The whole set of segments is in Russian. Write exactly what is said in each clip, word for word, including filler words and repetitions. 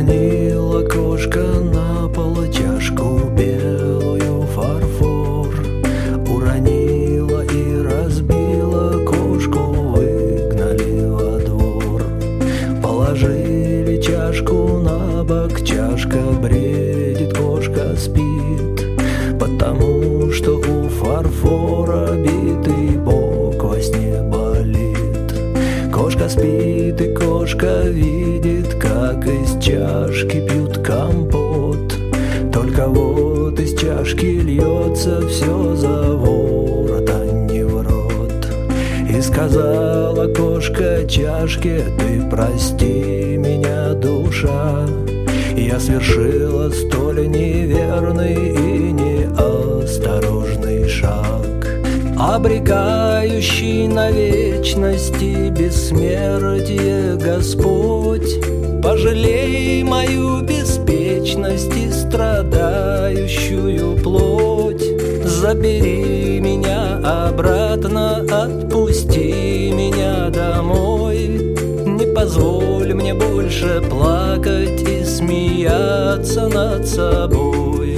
Уронила кошка на пол чашку белую фарфор. Уронила и разбила кошку, выгнали во двор. Положили чашку на бок, чашка бредит, кошка спит, потому что у фарфора битый бок во сне болит. Кошка спит, и кошка видит, как из чашки пьют компот. Только вот из чашки льется все за ворот, а не в рот. И сказала кошка чашке: ты прости меня, душа, я совершила столь неверный и неосторожный шаг, обрекающий на вечности бессмертие. Господь, пожалей мою беспечность и страдающую плоть. Забери меня обратно, отпусти меня домой. Не позволь мне больше плакать и смеяться над собой.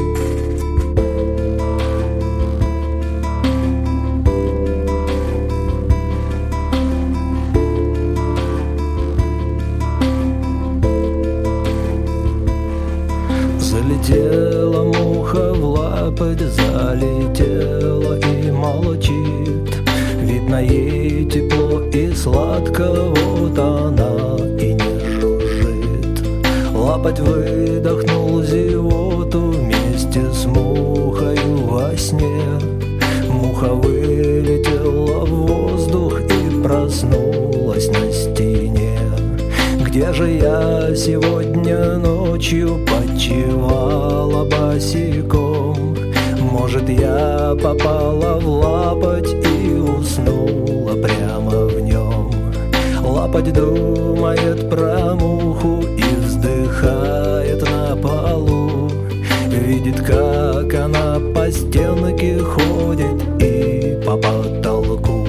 Залетела муха в лапоть, залетела и молчит. Видно, ей тепло и сладко, вот она и не жужжит. Лапоть выдохнул зевоту вместе с мухою во сне. Муха вылетела в воздух и проснулась на стене. Где же я сегодня ночью почивала босиком? Может, я попала в лапоть и уснула прямо в нем. Лапоть думает про муху и вздыхает на полу. Видит, как она по стенке ходит и по потолку,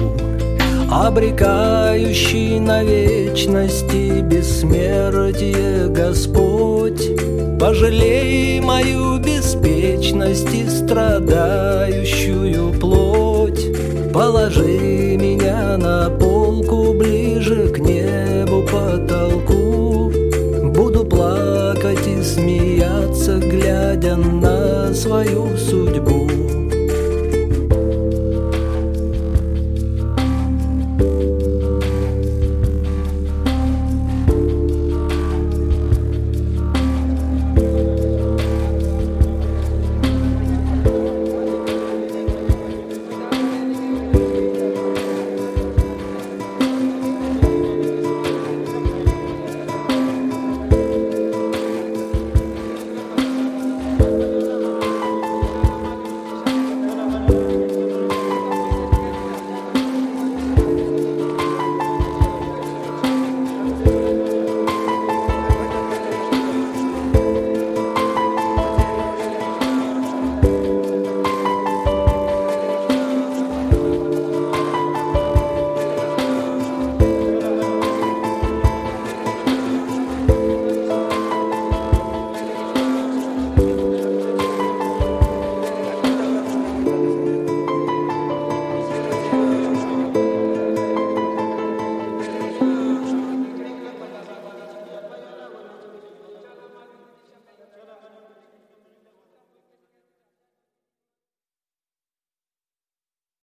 обрекающий на вечности бессмертие. Господь, пожалей мою беспечность и страдающую плоть. Положи меня на полку ближе к небу.